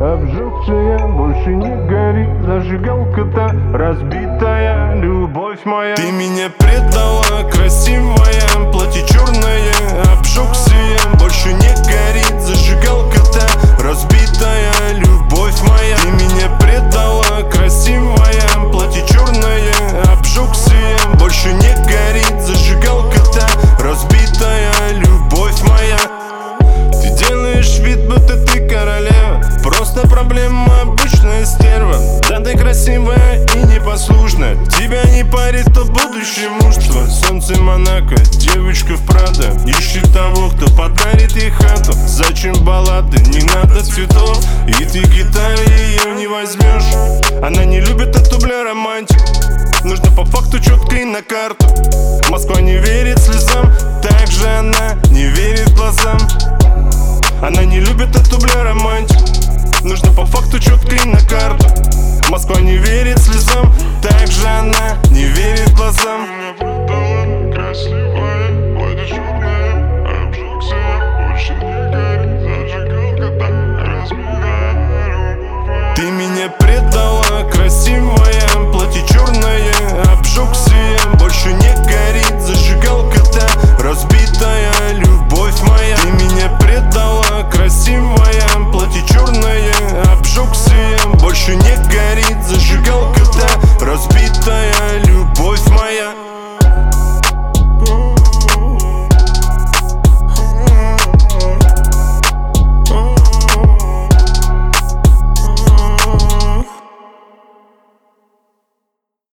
обжегся я, больше не горит зажигалка-то разбитая, любовь моя. Ты меня предала, красивая, платье черное, обжегся я, больше не горит зажигалка-то разбитая, любовь моя. Ты меня предала, красивая, платье черное, обжегся я, больше не горит зажигалка-то разбитая, любовь моя. Ты делаешь вид, будто ты королева, просто проблема обычная стерва. Да ты красивая и непослушная, тебя не парит то будущее мужество. Солнце Монако, девочка в Прадо, ищет того, кто подарит ей хату. Зачем баллады, не надо цветов, и ты гитаре ее не возьмешь. Она не любит от тубля романтик, нужно по факту четко и на карту. Москва не верит слезам, также она не верит глазам. Она не любит от тубля романтик, нужно по факту четко и на карту. Москва не верит слезам, также она не верит глазам. Красивая, платье черное, обжегся я, больше не горит зажигалка-то разбитая. Ты меня предала, красивая, платье черное, обжегся я, больше не горит зажигалка-то разбитая, любовь моя. Ты меня предала, красивая, платье черное, обжегся я,